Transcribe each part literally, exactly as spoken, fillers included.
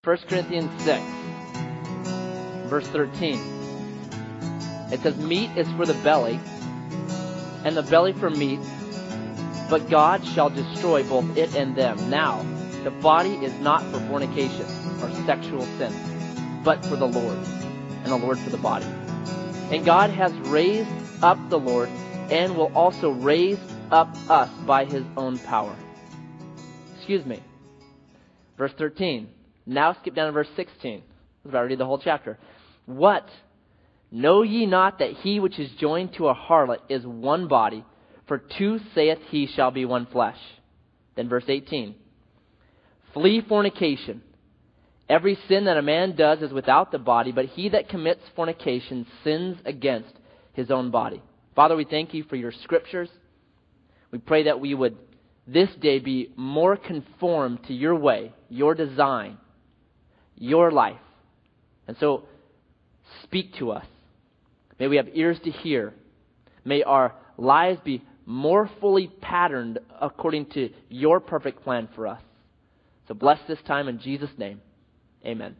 First Corinthians six, verse thirteen. It says, meat is for the belly, and the belly for meat, but God shall destroy both it and them. Now, the body is not for fornication or sexual sin, but for the Lord, and the Lord for the body. And God has raised up the Lord, and will also raise up us by his own power. Excuse me. Verse thirteen. Now skip down to verse sixteen. We've already read the whole chapter. What? Know ye not that he which is joined to a harlot is one body? For two saith he shall be one flesh. Then verse eighteen. Flee fornication. Every sin that a man does is without the body, but he that commits fornication sins against his own body. Father, we thank you for your scriptures. We pray that we would this day be more conformed to your way, your design, your life. And so, speak to us. May we have ears to hear. May our lives be more fully patterned according to your perfect plan for us. So bless this time in Jesus' name. Amen.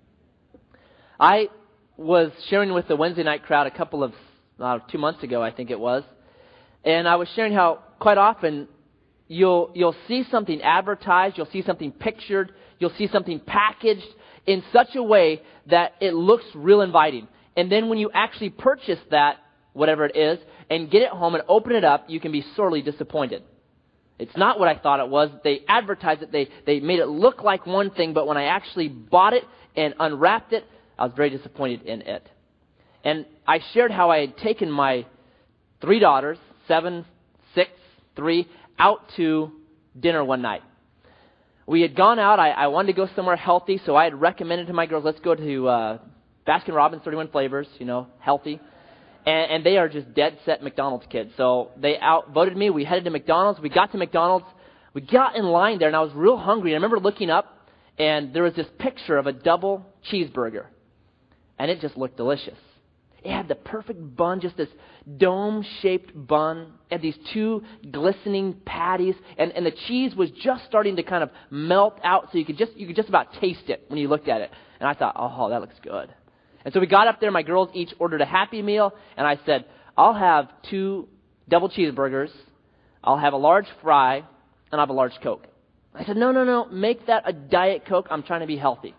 I was sharing with the Wednesday night crowd a couple of, uh, two months ago, I think it was, and I was sharing how quite often you'll you'll see something advertised, you'll see something pictured, you'll see something packaged in such a way that it looks real inviting. And then when you actually purchase that, whatever it is, and get it home and open it up, you can be sorely disappointed. It's not what I thought it was. They advertised it, they, they made it look like one thing, but when I actually bought it and unwrapped it, I was very disappointed in it. And I shared how I had taken my three daughters, seven, six, three, out to dinner one night. We had gone out. I, I wanted to go somewhere healthy, so I had recommended to my girls, let's go to uh, Baskin-Robbins thirty-one Flavors, you know, healthy. And, and they are just dead set McDonald's kids. So they outvoted me. We headed to McDonald's. We got to McDonald's. We got in line there, and I was real hungry. And I remember looking up, and there was this picture of a double cheeseburger. And it just looked delicious. It had the perfect bun, just this dome-shaped bun. It had these two glistening patties, and, and the cheese was just starting to kind of melt out, so you could just you could just about taste it when you looked at it. And I thought, oh, that looks good. And so we got up there. My girls each ordered a Happy Meal, and I said, I'll have two double cheeseburgers, I'll have a large fry, and I'll have a large Coke. I said, no, no, no, make that a Diet Coke. I'm trying to be healthy.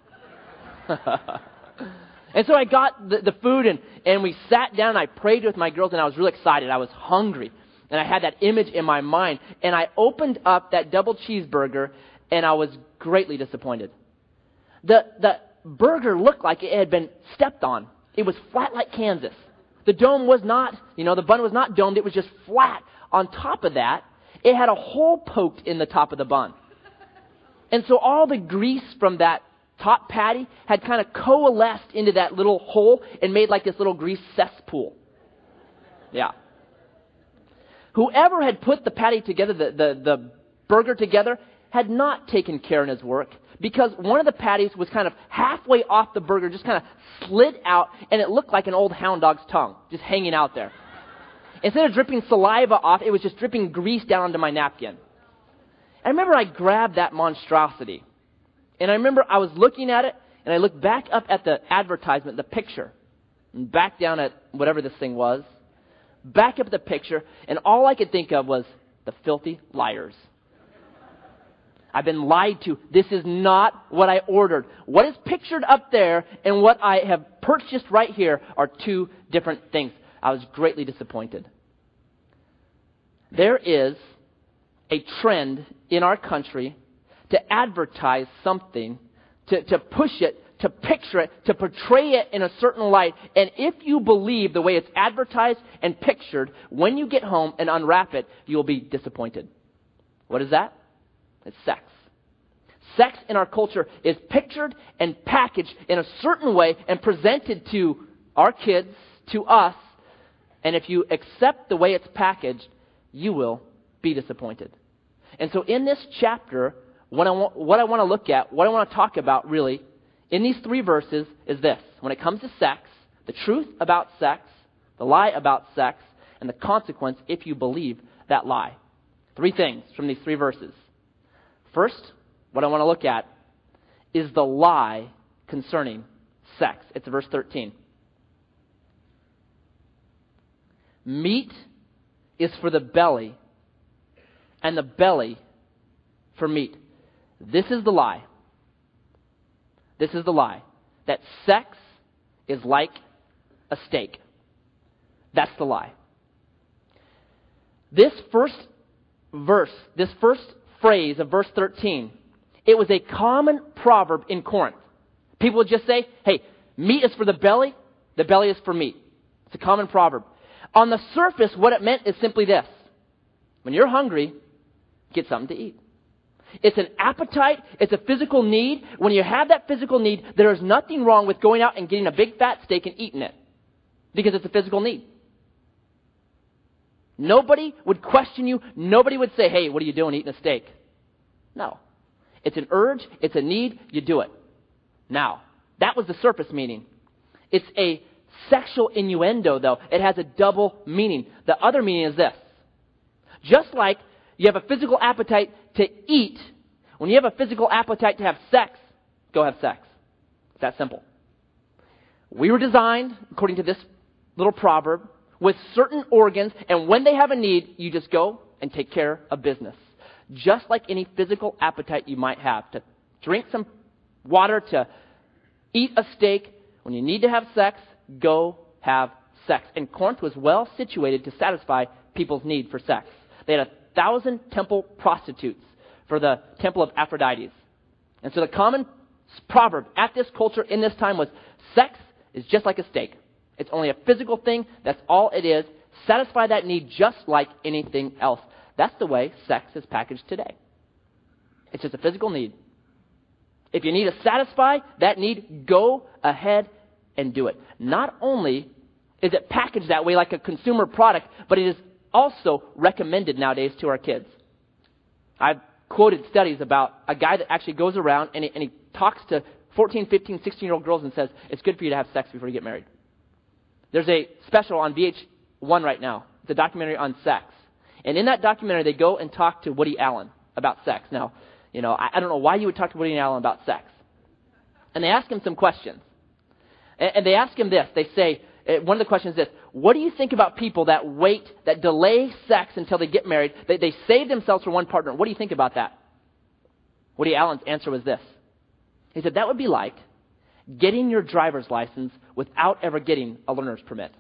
And so I got the, the food, and, and we sat down, and I prayed with my girls, and I was really excited. I was hungry, and I had that image in my mind. And I opened up that double cheeseburger, and I was greatly disappointed. The, the burger looked like it had been stepped on. It was flat like Kansas. The dome was not, you know, the bun was not domed. It was just flat. On top of that, it had a hole poked in the top of the bun. And so all the grease from that top patty had kind of coalesced into that little hole and made like this little grease cesspool. Yeah. Whoever had put the patty together, the, the, the burger together, had not taken care in his work, because one of the patties was kind of halfway off the burger, just kind of slid out, and it looked like an old hound dog's tongue, just hanging out there. Instead of dripping saliva off, it was just dripping grease down onto my napkin. I remember I grabbed that monstrosity. And I remember I was looking at it, and I looked back up at the advertisement, the picture, and back down at whatever this thing was, back up at the picture, and all I could think of was the filthy liars. I've been lied to. This is not what I ordered. What is pictured up there and what I have purchased right here are two different things. I was greatly disappointed. There is a trend in our country to advertise something, to, to push it, to picture it, to portray it in a certain light. And if you believe the way it's advertised and pictured, when you get home and unwrap it, you will be disappointed. What is that? It's sex. Sex in our culture is pictured and packaged in a certain way and presented to our kids, to us. And if you accept the way it's packaged, you will be disappointed. And so in this chapter, What I, want, what I want to look at, what I want to talk about really, in these three verses is this. When it comes to sex, the truth about sex, the lie about sex, and the consequence if you believe that lie. Three things from these three verses. First, what I want to look at is the lie concerning sex. It's verse thirteen. Meat is for the belly, and the belly for meat. This is the lie. This is the lie. That sex is like a steak. That's the lie. This first verse, this first phrase of verse thirteen, it was a common proverb in Corinth. People would just say, hey, meat is for the belly, the belly is for meat. It's a common proverb. On the surface, what it meant is simply this. When you're hungry, get something to eat. It's an appetite. It's a physical need. When you have that physical need, there is nothing wrong with going out and getting a big fat steak and eating it. Because it's a physical need. Nobody would question you. Nobody would say, hey, what are you doing eating a steak? No. It's an urge. It's a need. You do it. Now, that was the surface meaning. It's a sexual innuendo, though. It has a double meaning. The other meaning is this. Just like you have a physical appetite to eat, when you have a physical appetite to have sex, go have sex. It's that simple. We were designed, according to this little proverb, with certain organs, and when they have a need, you just go and take care of business. Just like any physical appetite you might have to drink some water, to eat a steak, when you need to have sex, go have sex. And Corinth was well situated to satisfy people's need for sex. They had a thousand temple prostitutes for the temple of Aphrodite. And so the common proverb at this culture in this time was, sex is just like a steak. It's only a physical thing. That's all it is. Satisfy that need just like anything else. That's the way sex is packaged today. It's just a physical need. If you need to satisfy that need, go ahead and do it. Not only is it packaged that way like a consumer product, but it is also recommended nowadays to our kids. I've quoted studies about a guy that actually goes around and he, and he talks to fourteen, fifteen, sixteen-year-old girls and says, it's good for you to have sex before you get married. There's a special on V H one right now. It's a documentary on sex. And in that documentary, they go and talk to Woody Allen about sex. Now, you know, I, I don't know why you would talk to Woody Allen about sex. And they ask him some questions. And, and they ask him this. They say, one of the questions is this: what do you think about people that wait, that delay sex until they get married? They, they save themselves for one partner. What do you think about that? Woody Allen's answer was this. He said, that would be like getting your driver's license without ever getting a learner's permit.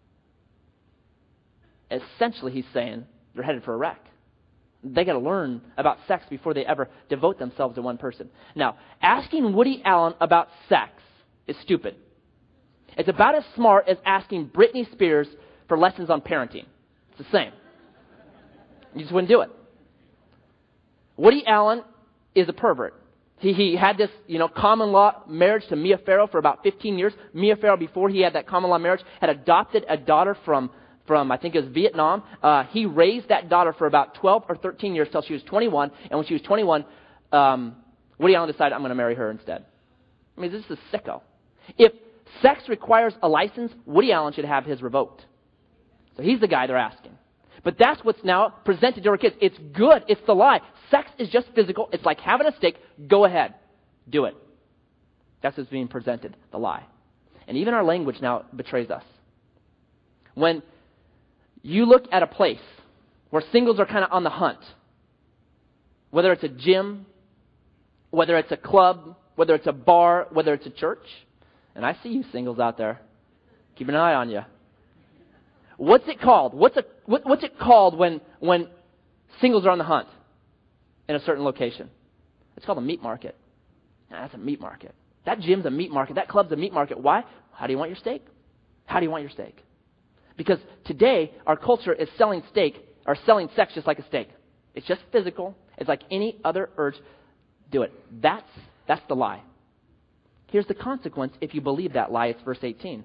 Essentially, he's saying they're headed for a wreck. They got to learn about sex before they ever devote themselves to one person. Now, asking Woody Allen about sex is stupid. It's about as smart as asking Britney Spears for lessons on parenting. It's the same. You just wouldn't do it. Woody Allen is a pervert. He, he had this, you know, common law marriage to Mia Farrow for about fifteen years. Mia Farrow, before he had that common law marriage, had adopted a daughter from, from I think it was Vietnam. Uh, he raised that daughter for about twelve or thirteen years till she was twenty-one. And when she was twenty-one, um, Woody Allen decided, I'm going to marry her instead. I mean, this is a sicko. If sex requires a license, Woody Allen should have his revoked. So he's the guy they're asking. But that's what's now presented to our kids. It's good. It's the lie. Sex is just physical. It's like having a steak. Go ahead. Do it. That's what's being presented, the lie. And even our language now betrays us. When you look at a place where singles are kind of on the hunt, whether it's a gym, whether it's a club, whether it's a bar, whether it's a church, and I see you singles out there. Keep an eye on you. What's it called? What's a what, what's it called when when singles are on the hunt in a certain location? It's called a meat market. Nah, that's a meat market. That gym's a meat market. That club's a meat market. Why? How do you want your steak? How do you want your steak? Because today our culture is selling steak or selling sex just like a steak. It's just physical. It's like any other urge. Do it. That's that's the lie. Here's the consequence if you believe that lie. It's verse eighteen.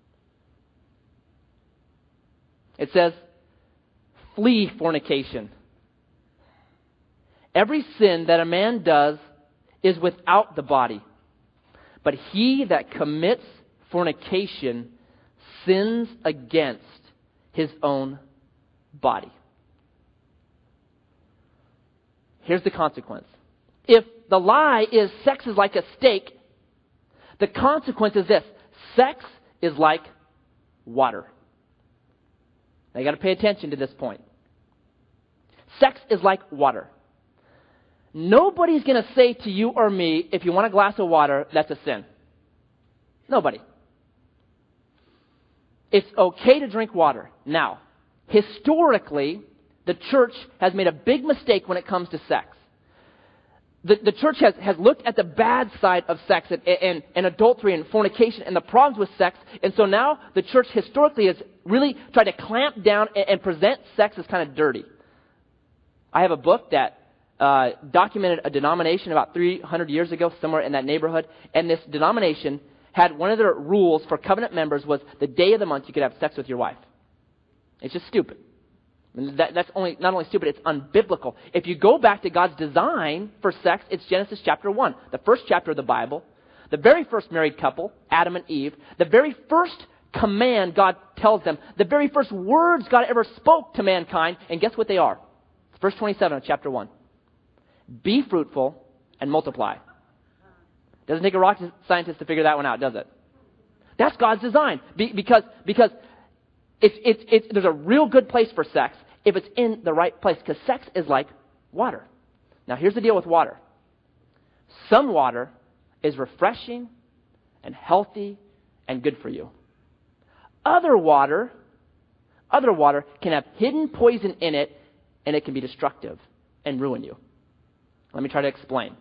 It says, flee fornication. Every sin that a man does is without the body, but he that commits fornication sins against his own body. Here's the consequence. If The lie is sex is like a steak. The consequence is this. Sex is like water. Now you got to pay attention to this point. Sex is like water. Nobody's going to say to you or me, if you want a glass of water, that's a sin. Nobody. It's okay to drink water. Now, historically, the church has made a big mistake when it comes to sex. The, the church has, has looked at the bad side of sex and, and, and adultery and fornication and the problems with sex. And so now the church historically has really tried to clamp down and, and present sex as kind of dirty. I have a book that uh, documented a denomination about three hundred years ago, somewhere in that neighborhood. And this denomination had one of their rules for covenant members was the day of the month you could have sex with your wife. It's just stupid. That, that's only not only stupid, it's unbiblical. If you go back to God's design for sex, it's Genesis chapter one, the first chapter of the Bible, the very first married couple, Adam and Eve, the very first command God tells them, the very first words God ever spoke to mankind, and guess what they are? It's verse twenty-seven of chapter one. Be fruitful and multiply. Doesn't take a rocket scientist to figure that one out, does it? That's God's design. Be, because because it's, it's, it's, there's a real good place for sex if it's in the right place. Because sex is like water. Now here's the deal with water. Some water is refreshing and healthy and good for you. Other water, other water can have hidden poison in it, and it can be destructive and ruin you. Let me try to explain.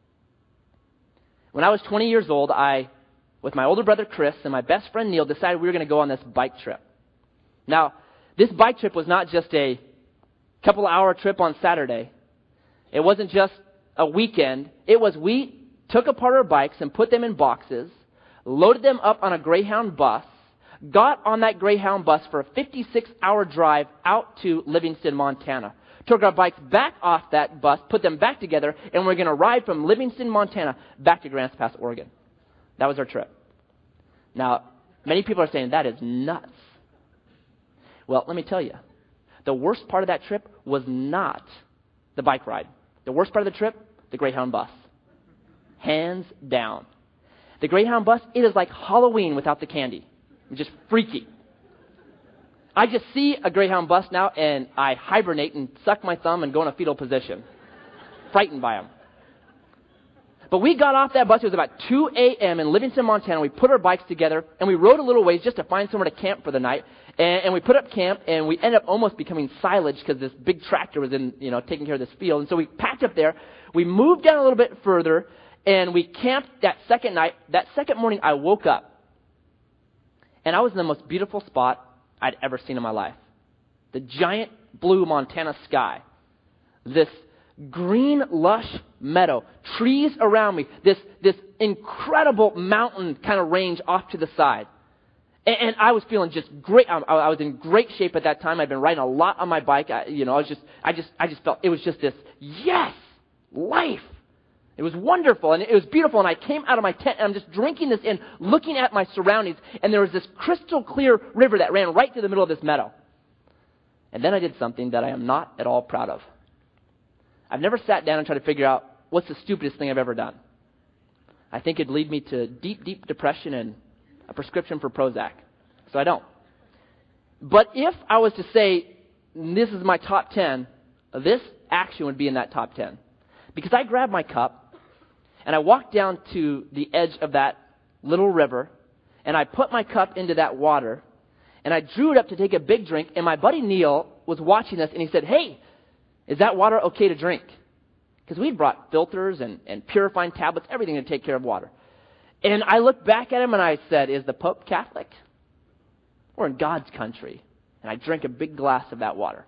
When I was twenty years old, I, with my older brother Chris and my best friend Neil, decided we were going to go on this bike trip. Now, this bike trip was not just a couple hour trip on Saturday. It wasn't just a weekend. It was we took apart our bikes and put them in boxes, loaded them up on a Greyhound bus, got on that Greyhound bus for a fifty-six hour drive out to Livingston, Montana. Took our bikes back off that bus, put them back together, and we're going to ride from Livingston, Montana, back to Grants Pass, Oregon. That was our trip. Now, many people are saying, that is nuts. Well, let me tell you, the worst part of that trip was not the bike ride. The worst part of the trip, the Greyhound bus. Hands down. The Greyhound bus, it is like Halloween without the candy. It's just freaky. I just see a Greyhound bus now, and I hibernate and suck my thumb and go in a fetal position. Frightened by them. But we got off that bus. It was about two a.m. in Livingston, Montana. We put our bikes together, and we rode a little ways just to find somewhere to camp for the night. And, and we put up camp, and we ended up almost becoming silage because this big tractor was in, you know, taking care of this field. And so we packed up there. We moved down a little bit further, and we camped that second night. That second morning, I woke up, and I was in the most beautiful spot I'd ever seen in my life. The giant blue Montana sky. This green, lush meadow. Trees around me. This this incredible mountain kind of range off to the side. And, and I was feeling just great. I, I was in great shape at that time. I'd been riding a lot on my bike. I, you know, I was just, I just, I just felt it was just this, yes, life. It was wonderful, and it was beautiful, and I came out of my tent, and I'm just drinking this in, looking at my surroundings, and there was this crystal clear river that ran right through the middle of this meadow. And then I did something that I am not at all proud of. I've never sat down and tried to figure out what's the stupidest thing I've ever done. I think it'd lead me to deep, deep depression and a prescription for Prozac. So I don't. But if I was to say, this is my top ten, this action would be in that top ten. Because I grabbed my cup, and I walked down to the edge of that little river, and I put my cup into that water, and I drew it up to take a big drink, and my buddy Neil was watching this, and he said, hey, is that water okay to drink? Because we'd brought filters and, and purifying tablets, everything to take care of water. And I looked back at him, and I said, is the Pope Catholic? We're in God's country. And I drank a big glass of that water.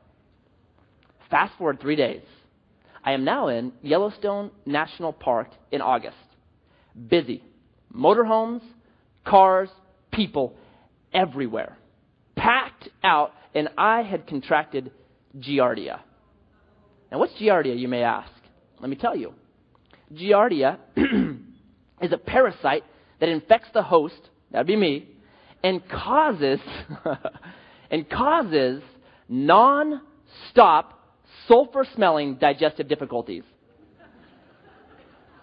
Fast forward three days. I am now in Yellowstone National Park in August. Busy. Motorhomes, cars, people everywhere. Packed out, and I had contracted Giardia. Now, what's Giardia, you may ask? Let me tell you. Giardia is a parasite that infects the host, that would be me, and causes, and causes non-stop sulfur-smelling digestive difficulties.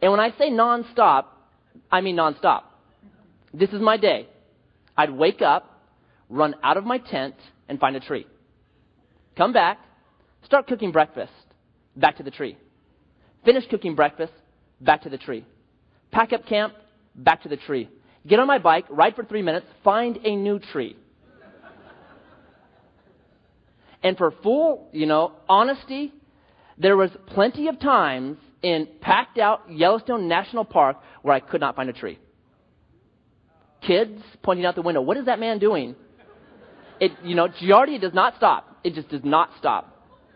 And when I say nonstop, I mean nonstop. This is my day. I'd wake up, run out of my tent, and find a tree. Come back, start cooking breakfast, back to the tree. Finish cooking breakfast, back to the tree. Pack up camp, back to the tree. Get on my bike, ride for three minutes, find a new tree. And for full, you know, honesty, there was plenty of times in packed out Yellowstone National Park where I could not find a tree. Kids pointing out the window, what is that man doing? It, you know, Giardia does not stop. It just does not stop.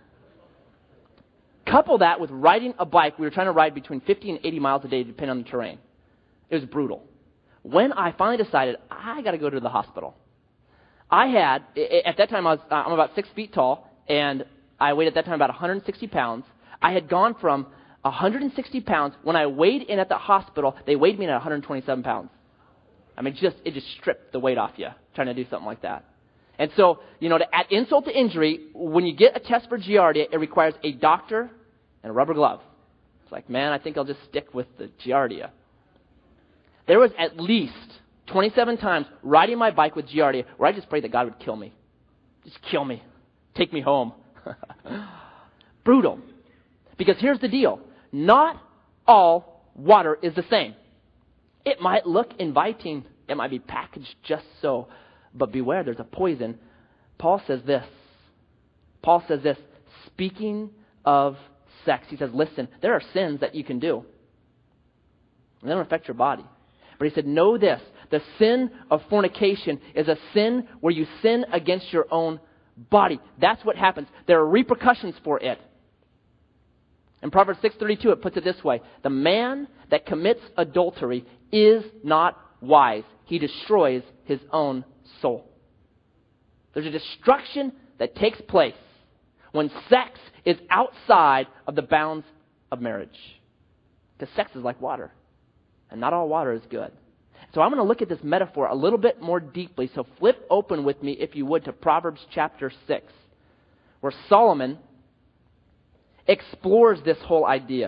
Couple that with riding a bike. We were trying to ride between fifty and eighty miles a day, depending on the terrain. It was brutal. When I finally decided, I got to go to the hospital. I had, at that time, I was, I'm about six feet tall, and I weighed at that time about one hundred sixty pounds. I had gone from one hundred sixty pounds. When I weighed in at the hospital, they weighed me in at one hundred twenty-seven pounds. I mean, just it just stripped the weight off you, trying to do something like that. And so, you know, to add insult to injury, when you get a test for Giardia, it requires a doctor and a rubber glove. It's like, man, I think I'll just stick with the Giardia. There was at least twenty-seven times riding my bike with Giardia where I just prayed that God would kill me. Just kill me. Take me home. Brutal. Because here's the deal. Not all water is the same. It might look inviting. It might be packaged just so. But beware, there's a poison. Paul says this. Paul says this. Speaking of sex, he says, listen, there are sins that you can do. They don't affect your body. But he said, know this. The sin of fornication is a sin where you sin against your own body. That's what happens. There are repercussions for it. In Proverbs six thirty-two, it puts it this way. The man that commits adultery is not wise. He destroys his own soul. There's a destruction that takes place when sex is outside of the bounds of marriage. Because sex is like water. And not all water is good. So I'm going to look at this metaphor a little bit more deeply. So flip open with me, if you would, to Proverbs chapter six, where Solomon explores this whole idea.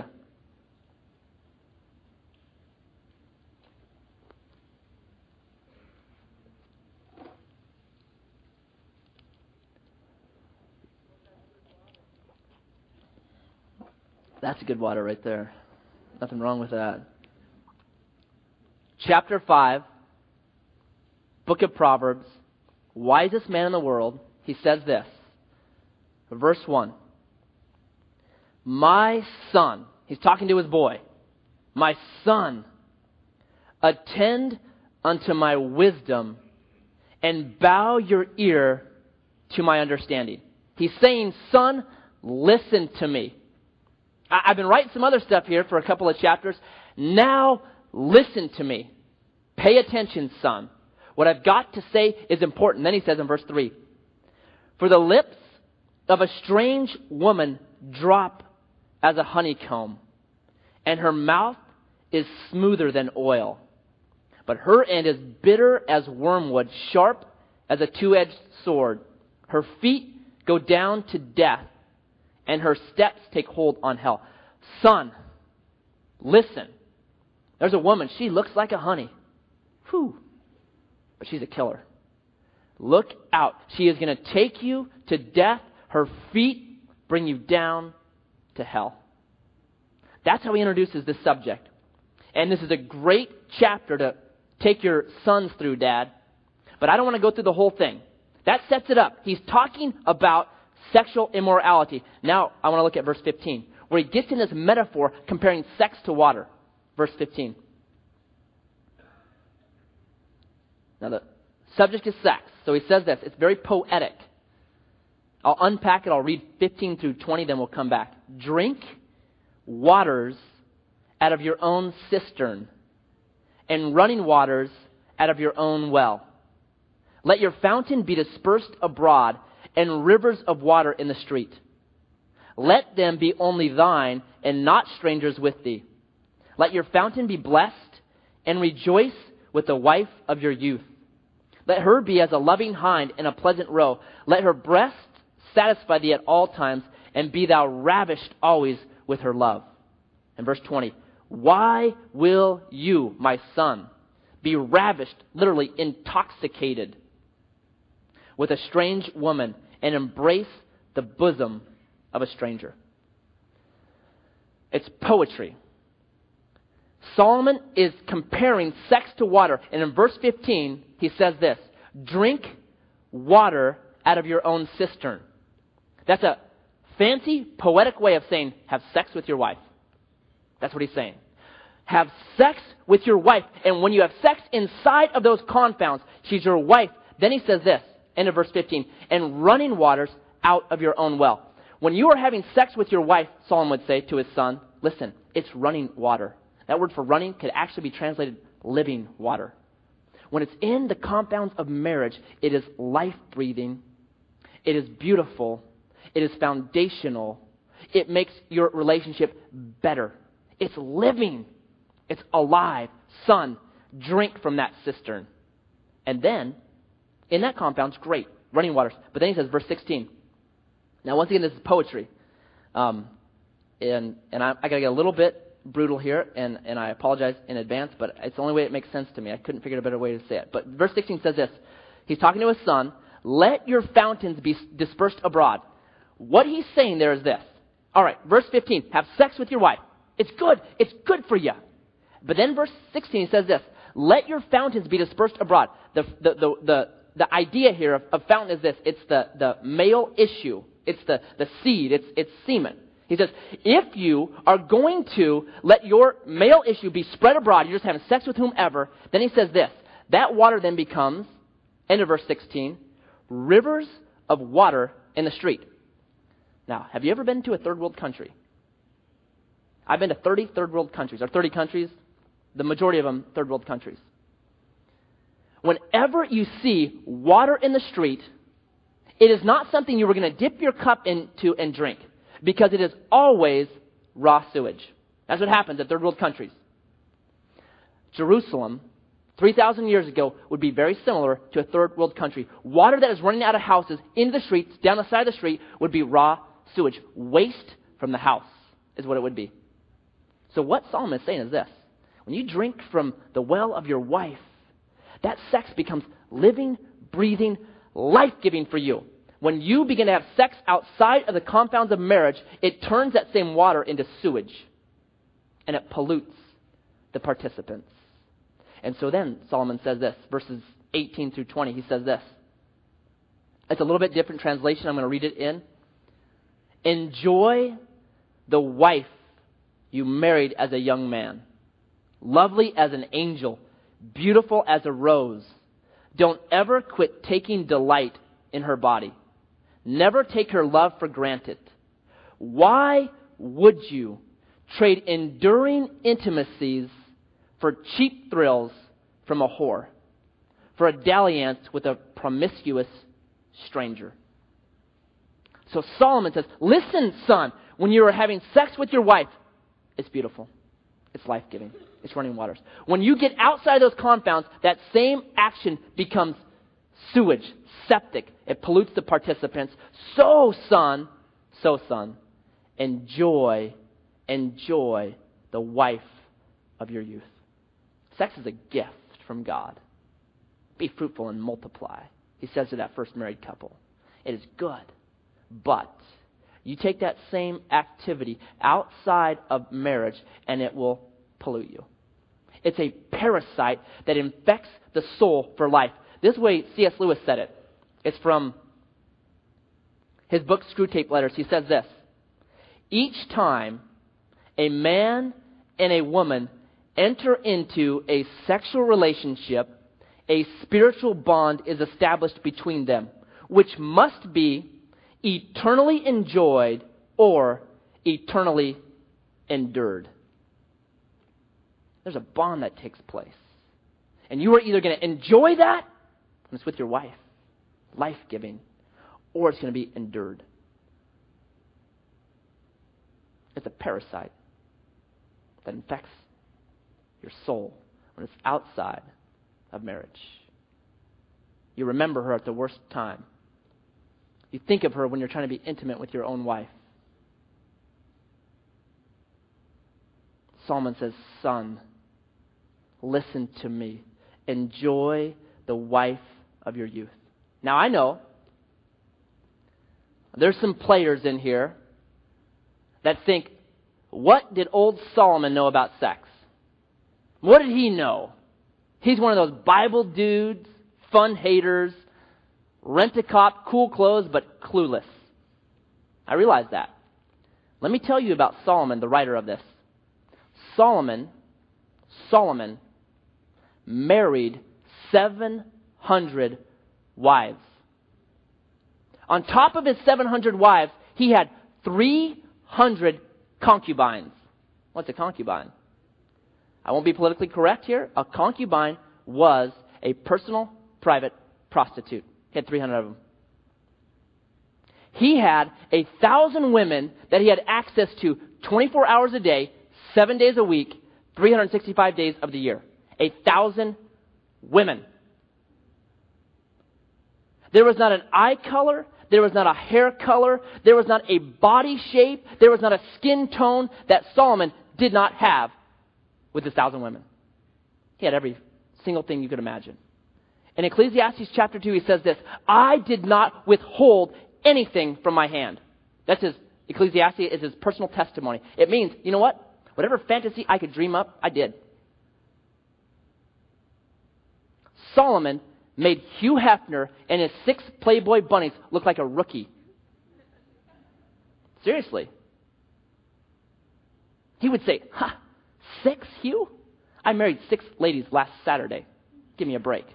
That's good water right there. Nothing wrong with that. Chapter five, book of Proverbs, wisest man in the world, he says this, verse one. My son, he's talking to his boy, my son, attend unto my wisdom and bow your ear to my understanding. He's saying, son, listen to me. I- I've been writing some other stuff here for a couple of chapters. Now listen to me. Pay attention, son. What I've got to say is important. Then he says in verse three, for the lips of a strange woman drop as a honeycomb, and her mouth is smoother than oil. But her end is bitter as wormwood, sharp as a two-edged sword. Her feet go down to death, and her steps take hold on hell. Son, listen. There's a woman. She looks like a honey. Whew. But she's a killer. Look out. She is going to take you to death. Her feet bring you down to hell. That's how he introduces this subject. And this is a great chapter to take your sons through, Dad. But I don't want to go through the whole thing. That sets it up. He's talking about sexual immorality. Now I want to look at verse fifteen, where he gets in this metaphor comparing sex to water. Verse fifteen. Now the subject is sex. So he says this. It's very poetic. I'll unpack it. I'll read fifteen through twenty, then we'll come back. Drink waters out of your own cistern, and running waters out of your own well. Let your fountain be dispersed abroad, and rivers of water in the street. Let them be only thine, and not strangers with thee. Let your fountain be blessed, and rejoice with the wife of your youth. Let her be as a loving hind in a pleasant roe. Let her breast satisfy thee at all times, and be thou ravished always with her love. And verse twenty, Why will you, my son, be ravished, literally intoxicated, with a strange woman and embrace the bosom of a stranger? It's poetry. Solomon is comparing sex to water. And in verse fifteen, he says this, drink water out of your own cistern. That's a fancy, poetic way of saying have sex with your wife. That's what he's saying. Have sex with your wife. And when you have sex inside of those confounds, she's your wife. Then he says this, end of verse fifteen, and running waters out of your own well. When you are having sex with your wife, Solomon would say to his son, listen, it's running water. That word for running could actually be translated living water. When it's in the compounds of marriage, it is life-breathing. It is beautiful. It is foundational. It makes your relationship better. It's living. It's alive. Son, drink from that cistern. And then, in that compound, it's great. Running waters. But then he says, verse sixteen. Now, once again, this is poetry. Um, and and I, I got to get a little bit brutal here, and, and I apologize in advance, but it's the only way it makes sense to me. I couldn't figure out a better way to say it. But verse sixteen says this. He's talking to his son. Let your fountains be dispersed abroad. What he's saying there is this. All right, verse fifteen. Have sex with your wife. It's good. It's good for you. But then verse sixteen, he says this. Let your fountains be dispersed abroad. The, the, the, the, the idea here of, of fountain is this. It's the, the male issue. It's the, the seed. It's, it's semen. He says, if you are going to let your male issue be spread abroad, you're just having sex with whomever, then he says this, that water then becomes, end of verse sixteen, rivers of water in the street. Now, have you ever been to a third world country? I've been to thirty third world countries, or thirty countries, the majority of them third world countries. Whenever you see water in the street, it is not something you were going to dip your cup into and drink. Because it is always raw sewage. That's what happens at third world countries. Jerusalem, three thousand years ago, would be very similar to a third world country. Water that is running out of houses into the streets, down the side of the street, would be raw sewage. Waste from the house is what it would be. So what Solomon is saying is this. When you drink from the well of your wife, that sex becomes living, breathing, life-giving for you. When you begin to have sex outside of the compounds of marriage, it turns that same water into sewage. And it pollutes the participants. And so then Solomon says this, verses eighteen through twenty, he says this. It's a little bit different translation. I'm going to read it in. Enjoy the wife you married as a young man, lovely as an angel, beautiful as a rose. Don't ever quit taking delight in her body. Never take her love for granted. Why would you trade enduring intimacies for cheap thrills from a whore, for a dalliance with a promiscuous stranger? So Solomon says, listen, son, when you are having sex with your wife, it's beautiful. It's life-giving. It's running waters. When you get outside those confounds, that same action becomes sewage, septic. It pollutes the participants. So, son, so, son, enjoy, enjoy the wife of your youth. Sex is a gift from God. Be fruitful and multiply. He says to that first married couple. It is good, but you take that same activity outside of marriage and it will pollute you. It's a parasite that infects the soul for life. This way C S Lewis said it. It's from his book Screwtape Letters. He says this. Each time a man and a woman enter into a sexual relationship, a spiritual bond is established between them, which must be eternally enjoyed or eternally endured. There's a bond that takes place. And you are either going to enjoy that when it's with your wife, life-giving, or it's going to be endured. It's a parasite that infects your soul when it's outside of marriage. You remember her at the worst time. You think of her when you're trying to be intimate with your own wife. Solomon says, son, listen to me. Enjoy the wife of your youth. Now I know there's some players in here that think, what did old Solomon know about sex? What did he know? He's one of those Bible dudes, fun haters, rent-a-cop, cool clothes, but clueless. I realize that. Let me tell you about Solomon, the writer of this. Solomon, Solomon married seven hundred wives. On top of his seven hundred wives, he had three hundred concubines. What's a concubine? I won't be politically correct here. A concubine was a personal, private prostitute. He had three hundred of them. He had a thousand women that he had access to twenty-four hours a day, seven days a week, three hundred sixty-five days of the year. A thousand women. There was not an eye color. There was not a hair color. There was not a body shape. There was not a skin tone that Solomon did not have with his thousand women. He had every single thing you could imagine. In Ecclesiastes chapter two, he says this, I did not withhold anything from my hand. That's his, Ecclesiastes is his personal testimony. It means, you know what? Whatever fantasy I could dream up, I did. Solomon made Hugh Hefner and his six Playboy bunnies look like a rookie. Seriously. He would say, ha, six, Hugh? I married six ladies last Saturday. Give me a break.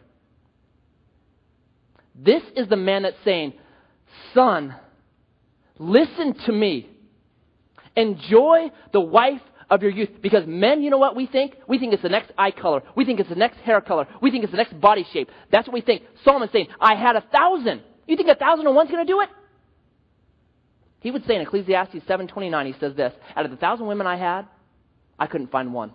This is the man that's saying, son, listen to me. Enjoy the wife of your youth. Because men, you know what we think? We think it's the next eye color. We think it's the next hair color. We think it's the next body shape. That's what we think. Solomon's saying, I had a thousand. You think a thousand and one's going to do it? He would say in Ecclesiastes seven twenty-nine, he says this, out of the thousand women I had, I couldn't find one.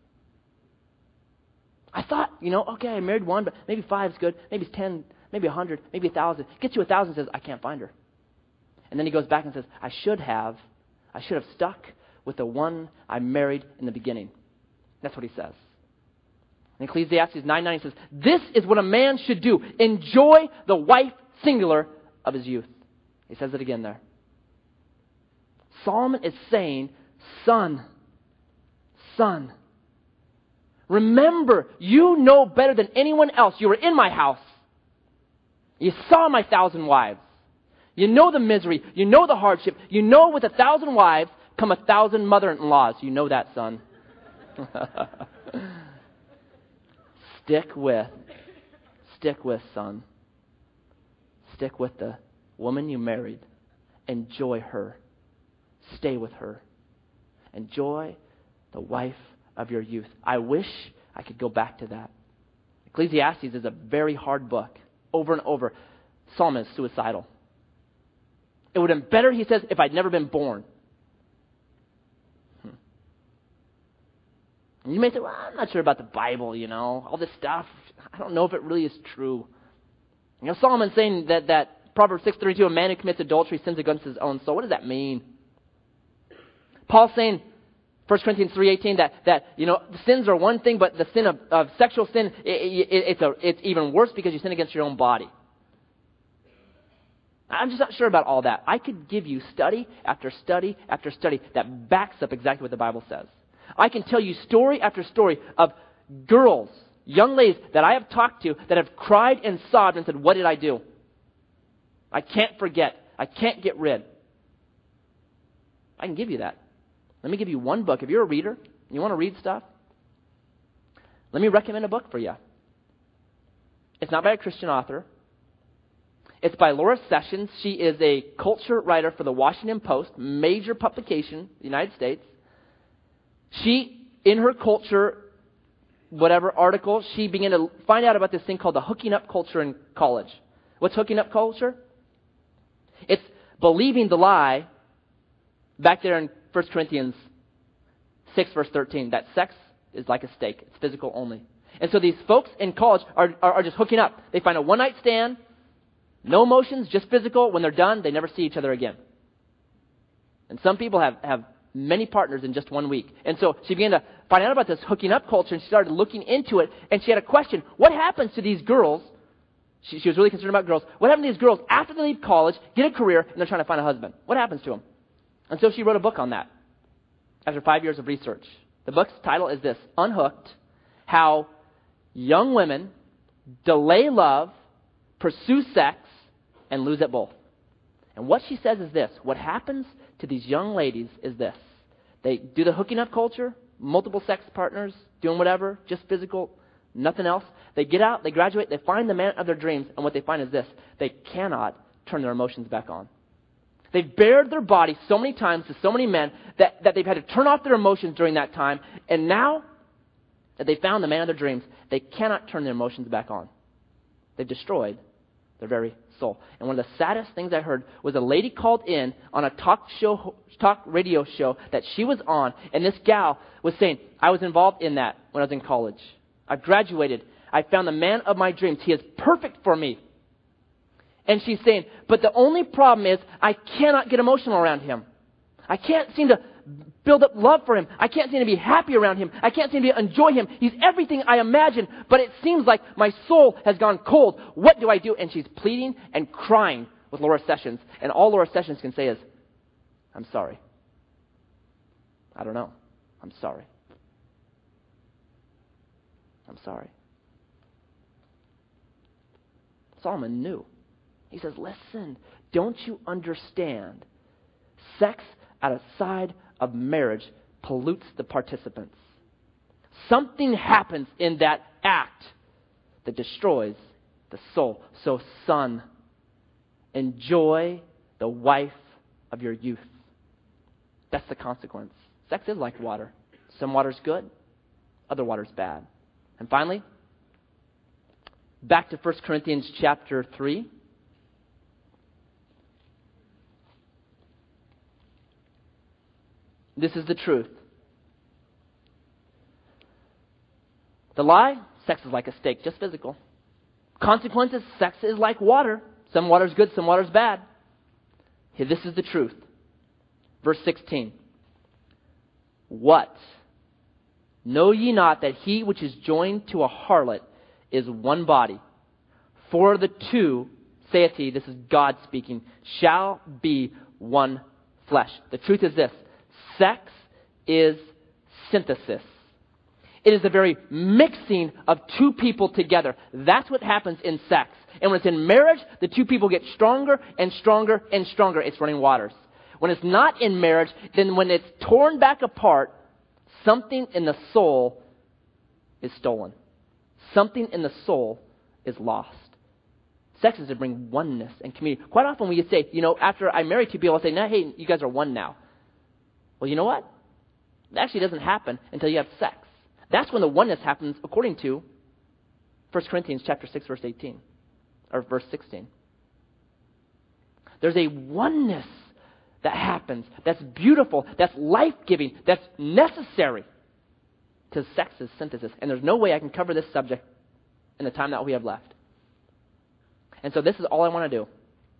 I thought, you know, okay, I married one, but maybe five's good. Maybe it's ten, maybe a hundred, maybe a thousand. Gets you a thousand, says, I can't find her. And then he goes back and says, I should have, I should have stuck with the one I married in the beginning. That's what he says. In Ecclesiastes nine nine, he says, this is what a man should do. Enjoy the wife, singular, of his youth. He says it again there. Solomon is saying, son, son, remember, you know better than anyone else. You were in my house. You saw my thousand wives. You know the misery. You know the hardship. You know with a thousand wives come a thousand mother-in-laws. You know that, son. Stick with, stick with, son. Stick with the woman you married. Enjoy her. Stay with her. Enjoy the wife of your youth. I wish I could go back to that. Ecclesiastes is a very hard book. Over and over. Solomon is suicidal. It would have been better, he says, if I'd never been born. Hmm. And you may say, well, I'm not sure about the Bible, you know. All this stuff, I don't know if it really is true. You know, Solomon's saying that, that Proverbs six thirty-two, a man who commits adultery sins against his own soul. What does that mean? Paul's saying, First Corinthians three eighteen, that, that, you know, the sins are one thing, but the sin of, of sexual sin, it, it, it's, a, it's even worse because you sin against your own body. I'm just not sure about all that. I could give you study after study after study that backs up exactly what the Bible says. I can tell you story after story of girls, young ladies that I have talked to that have cried and sobbed and said, what did I do? I can't forget. I can't get rid. I can give you that. Let me give you one book. If you're a reader and you want to read stuff, let me recommend a book for you. It's not by a Christian author. It's by Laura Sessions. She is a culture writer for the Washington Post, major publication in the United States. She, in her culture, whatever article, she began to find out about this thing called the hooking up culture in college. What's hooking up culture? It's believing the lie back there in First Corinthians six, verse thirteen, that sex is like a steak. It's physical only. And so these folks in college are, are, are just hooking up. They find a one-night stand, no emotions, just physical. When they're done, they never see each other again. And some people have, have many partners in just one week. And so she began to find out about this hooking up culture, and she started looking into it, and she had a question. What happens to these girls? She, she was really concerned about girls. What happens to these girls after they leave college, get a career, and they're trying to find a husband? What happens to them? And so she wrote a book on that after five years of research. The book's title is this, Unhooked, How Young Women Delay Love, Pursue Sex, and Lose it both. And what she says is this. What happens to these young ladies is this. They do the hooking up culture, multiple sex partners, doing whatever, just physical, nothing else. They get out, they graduate, they find the man of their dreams, and what they find is this. They cannot turn their emotions back on. They've bared their body so many times to so many men that, that they've had to turn off their emotions during that time. And now that they found the man of their dreams, they cannot turn their emotions back on. They've destroyed their very soul. And one of the saddest things I heard was a lady called in on a talk show, talk radio show that she was on, and this gal was saying, I was involved in that when I was in college. I've graduated. I found the man of my dreams. He is perfect for me. And she's saying, but the only problem is I cannot get emotional around him. I can't seem to build up love for him. I can't seem to be happy around him. I can't seem to enjoy him. He's everything I imagine, but it seems like my soul has gone cold. What do I do? And she's pleading and crying with Laura Sessions. And all Laura Sessions can say is, I'm sorry. I don't know. I'm sorry. I'm sorry. Solomon knew. He says, listen, don't you understand? Sex outside of marriage pollutes the participants. Something happens in that act that destroys the soul. So, son, enjoy the wife of your youth. That's the consequence. Sex is like water. Some water's good, other water's bad. And finally, back to First Corinthians chapter three. This is the truth. The lie, sex is like a steak, just physical. Consequences, sex is like water. Some water's good, some water's bad. Here, this is the truth. Verse sixteen. What? Know ye not that he which is joined to a harlot is one body? For the two, saith he, this is God speaking, shall be one flesh. The truth is this. Sex is synthesis. It is the very mixing of two people together. That's what happens in sex. And when it's in marriage, the two people get stronger and stronger and stronger. It's running waters. When it's not in marriage, then when it's torn back apart, something in the soul is stolen. Something in the soul is lost. Sex is to bring oneness and community. Quite often we say, you know, after I marry two people, I'll say, no, hey, you guys are one now. Well, you know what? It actually doesn't happen until you have sex. That's when the oneness happens according to First Corinthians chapter six, verse eighteen. Or verse sixteen. There's a oneness that happens that's beautiful, that's life-giving, that's necessary to sex's synthesis. And there's no way I can cover this subject in the time that we have left. And so this is all I want to do.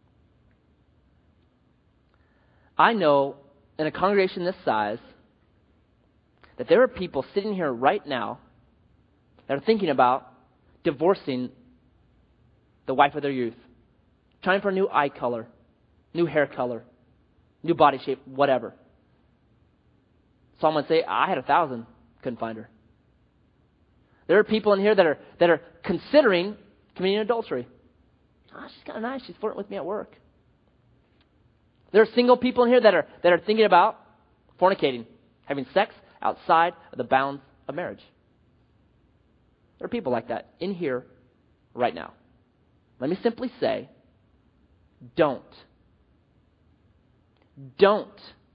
I know in a congregation this size that there are people sitting here right now that are thinking about divorcing the wife of their youth, trying for a new eye color, new hair color, new body shape, whatever. Someone say, I had a thousand, couldn't find her. There are people in here that are that are considering committing adultery. Oh, she's kind of nice. She's flirting with me at work. There are single people in here that are that are thinking about fornicating, having sex outside of the bounds of marriage. There are people like that in here right now. Let me simply say, don't. Don't.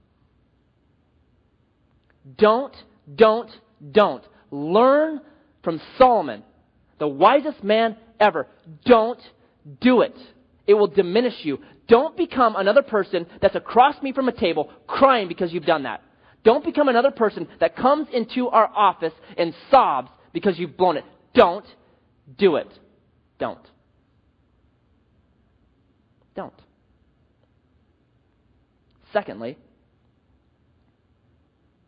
Don't, don't, don't. Learn from Solomon, the wisest man ever. Don't do it. It will diminish you. Don't become another person that's across me from a table crying because you've done that. Don't become another person that comes into our office and sobs because you've blown it. Don't do it. Don't. Don't. Secondly,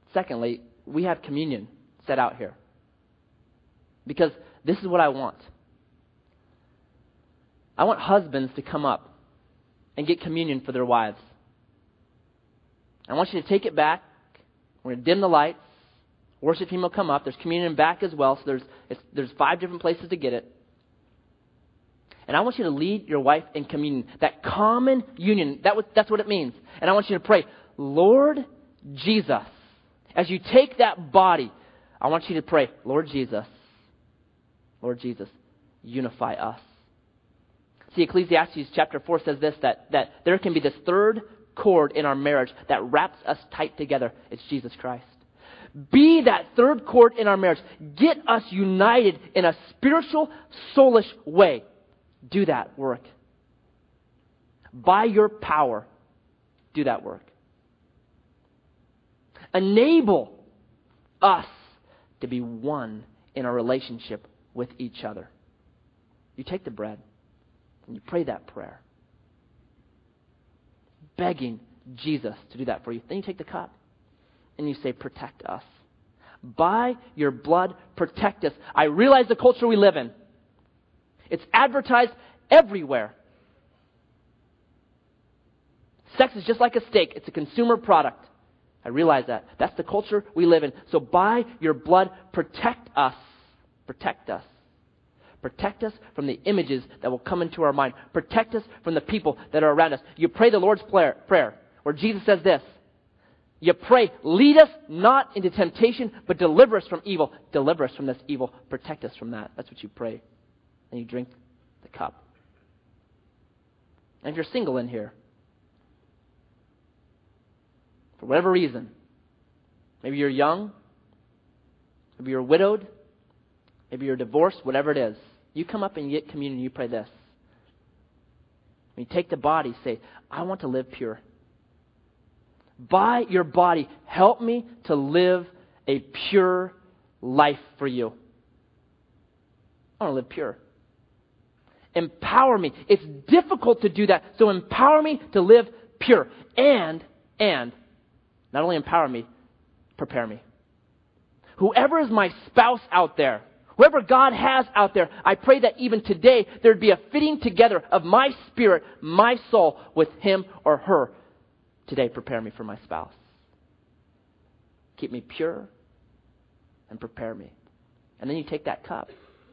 Secondly, we have communion set out here. Because this is what I want. I want husbands to come up and get communion for their wives. I want you to take it back. We're going to dim the lights. Worship team will come up. There's communion back as well. So there's it's, there's five different places to get it. And I want you to lead your wife in communion. That common union. That was, that's what it means. And I want you to pray, Lord Jesus. As you take that body, I want you to pray, Lord Jesus. Lord Jesus, unify us. See, Ecclesiastes chapter four says this, that, that there can be this third cord in our marriage that wraps us tight together. It's Jesus Christ. Be that third cord in our marriage. Get us united in a spiritual, soulish way. Do that work. By your power, do that work. Enable us to be one in our relationship with each other. You take the bread and you pray that prayer, begging Jesus to do that for you. Then you take the cup and you say, protect us. By your blood, protect us. I realize the culture we live in. It's advertised everywhere. Sex is just like a steak. It's a consumer product. I realize that. That's the culture we live in. So by your blood, protect us. Protect us. Protect us from the images that will come into our mind. Protect us from the people that are around us. You pray the Lord's prayer, where Jesus says this. You pray, lead us not into temptation, but deliver us from evil. Deliver us from this evil. Protect us from that. That's what you pray. And you drink the cup. And if you're single in here, for whatever reason, maybe you're young, maybe you're widowed, maybe you're divorced, whatever it is, you come up and you get communion and you pray this. When you take the body, say, I want to live pure. By your body, help me to live a pure life for you. I want to live pure. Empower me. It's difficult to do that, so empower me to live pure. And, and, not only empower me, prepare me. Whoever is my spouse out there, whoever God has out there, I pray that even today there'd be a fitting together of my spirit, my soul, with him or her. Today, prepare me for my spouse. Keep me pure and prepare me. And then you take that cup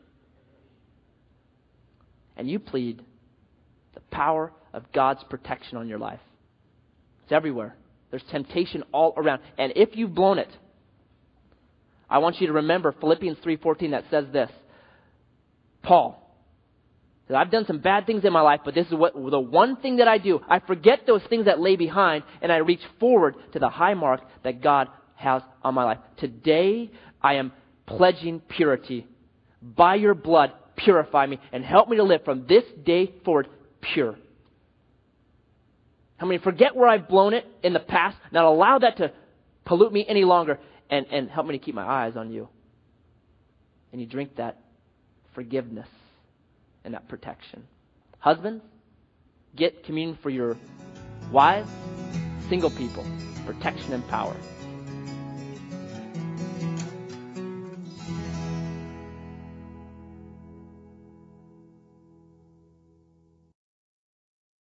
and you plead the power of God's protection on your life. It's everywhere. There's temptation all around. And if you've blown it, I want you to remember Philippians three fourteen that says this. Paul, I've done some bad things in my life, but this is what the one thing that I do. I forget those things that lay behind, and I reach forward to the high mark that God has on my life. Today, I am pledging purity. By your blood, purify me, and help me to live from this day forward pure. How many forget where I've blown it in the past, not allow that to pollute me any longer, and, and help me to keep my eyes on you. And you drink that forgiveness and that protection. Husbands, get communion for your wives, single people, protection and power.